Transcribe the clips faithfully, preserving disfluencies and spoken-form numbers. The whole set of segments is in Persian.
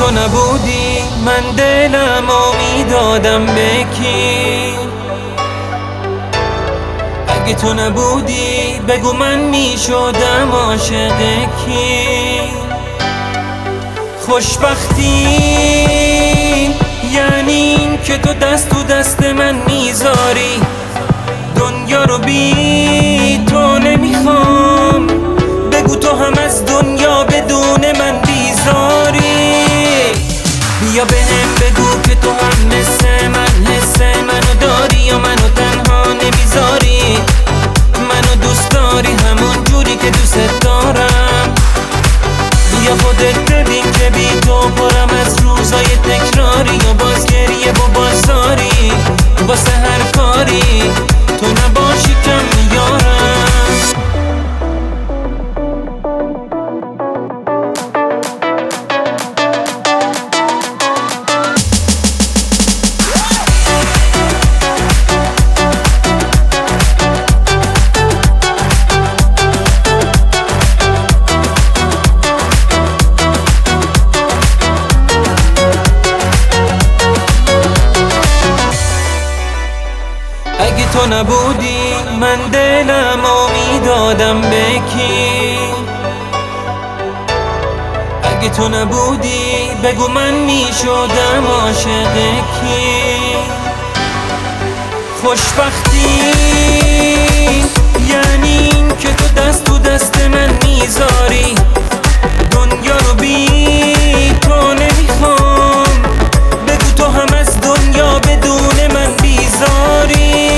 تو نبودی من دلم و میدادم به کی؟ اگه تو نبودی بگو من میشدم عاشق کی؟ خوشبختی یعنی این که تو دست تو دست من میذاری، دنیا رو بی تو نمیخوام، بگو تو هم از دنیا بدون من بیزاری. بیا بهم بگو که تو هم مثل من حس منو داری یا منو تنها نمیذاری، منو دوست داری همون جوری که دوست دارم. بیا خودت ببین که بی تو پرم از روزای تکراری و باز گریه و بازاری واسه هر کاری تو نباشی کم میارم. اگه تو نبودی من دلم و میدادم به کی؟ اگه تو نبودی بگو من میشدم عاشق کی؟ خوشبختی یعنی این که تو دست تو دست من میذاری، دنیا رو بی تو نمیخوام، بگو تو هم از دنیا بدون من بیزاری.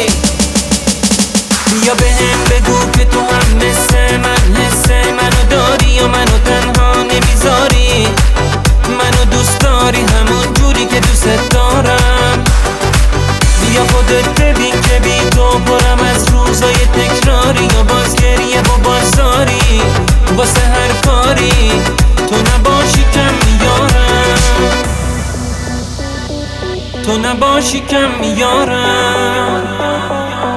بیا بهم بگو که تو هم مثل من حس منو داری یا منو تنها نمیذاری، منو دوست داری همون جوری که دوست دارم. بیا خودت ببین که بی تو پرم از روزای تکراری و باز گریه و بازاری واسه هر کاری تو نباشی کم میارم، تو نباشی کم میارم.